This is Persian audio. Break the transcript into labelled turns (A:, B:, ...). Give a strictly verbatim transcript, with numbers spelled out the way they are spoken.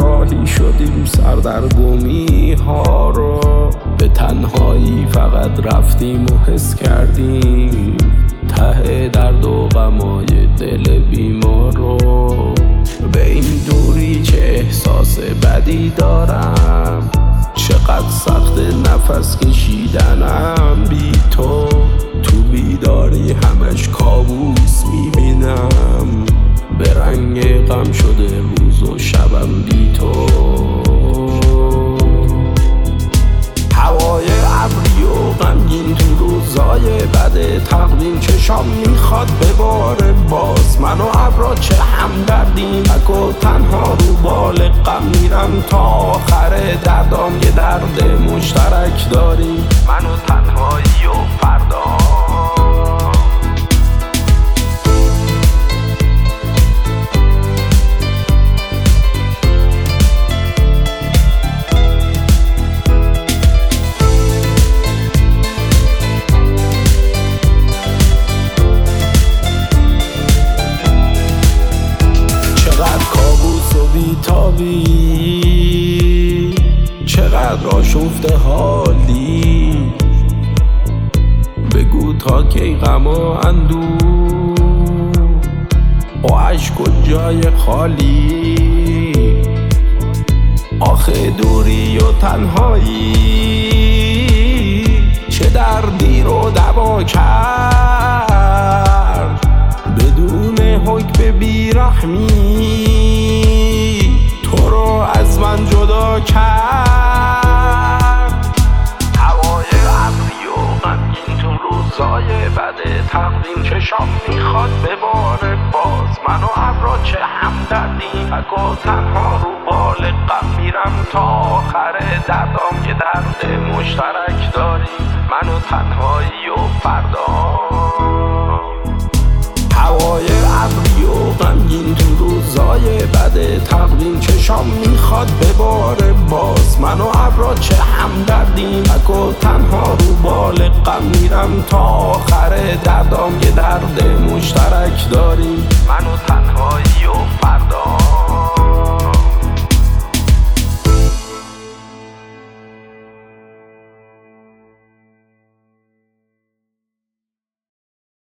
A: همراهی شدیم سردرگمی ها رو، به تنهایی فقط رفتیم و حس کردیم ته درد و غمای دل بیمار رو. به این دوری چه احساس بدی دارم، چقدر سخت نفس کشیدنم بی تو. تو بیداری همش کابوس میبینم، به رنگ غم شده روز و شبم بی تو. هوای ابری و غمگین تو روزای بده تقویم، چشام میخواد بباره باز من و ابرا چه همدردیم. تک و تنها رو بال غم میرم تا آخر دردام، یه درد مشترک داریم من و تنهایی و فردا. بیتابی چقدر آشفته حالی، بگو تا کی غم و اندوه و عشق و جای خالی. آخه دوری و تنهایی چه دردی رو دوا کرد، بدون حکم بیرحمی تو رو از من جدا کرد. هوای ابری و غمگین تو روزای بده تقویم، چشام میخواد بباره باز من و ابرا چه همدردیم. تک و تنها رو بال غم میرم تا آخر دردام، یه درد مشترک داریم من و تنهایی و فردا. هوای ابری و غمگین تو روزای بده تقویم، چشام میخواد بباره باز من و ابرا چه همدردیم. تک و تنها رو بال غم میرم تا آخر دردام، یه درد مشترک داریم من و تنهایی و فردا.